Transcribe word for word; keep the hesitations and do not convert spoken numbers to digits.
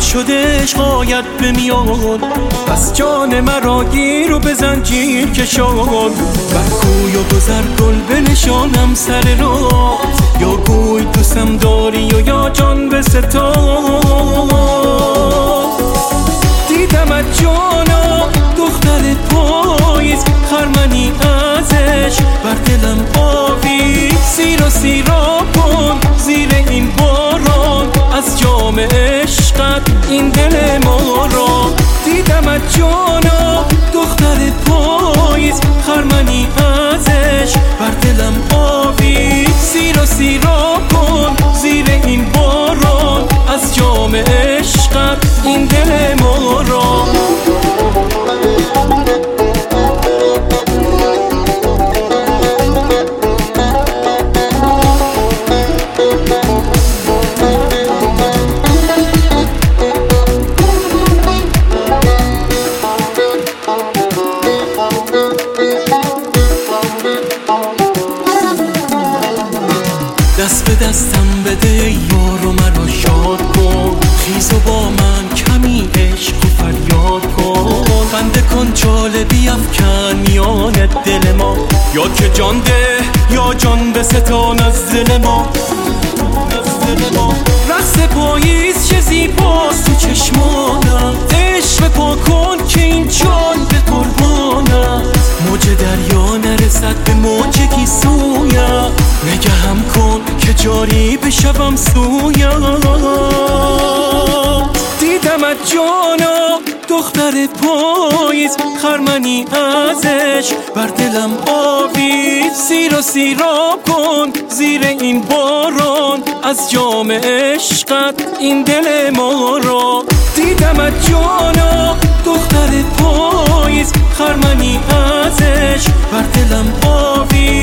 شده عشقایت بمیاد، پس جان مرا گیر و به زنجیر کشان. بر کوی و گذر گل بنشانم سر راه، یا گوی دوستم داری و یا جان به ستاد. دیدمت جانا دختر پاییز، خرمنی ازش بر دلم آویز. سیر و سیرا کن زیر این باران، از جام عشقت این دل ما را. دیدمت جانا دختر پاییز، خرمنی ازش بر دلم آویز. سیر و سیرا کن زیر این باران، از جام عشقت این دل ما را. دست به دستم بده یارو مرا شاد کن، خیز و با من کمی عشق و فریاد کن. خنده کن جاله بیفکن میان دل ما، یا که جان ده یا جان به ستان از دل ما. رقص پاییز چه زیباست تو چشمانم، عشق پا کن که این جان به قربانم. موج دریا نرسد به موج گیسویم، نگهم کن که جاری بشوم سویم. دیدمت جانا دختر پاییز، خرمنی ازش بر دلم آویز. سیر و سیراب کن زیر این باران، از جام عشقت این دل ما را. دیدمت جانا دختر پاییز، خرمنی ازش بر دلم آویز.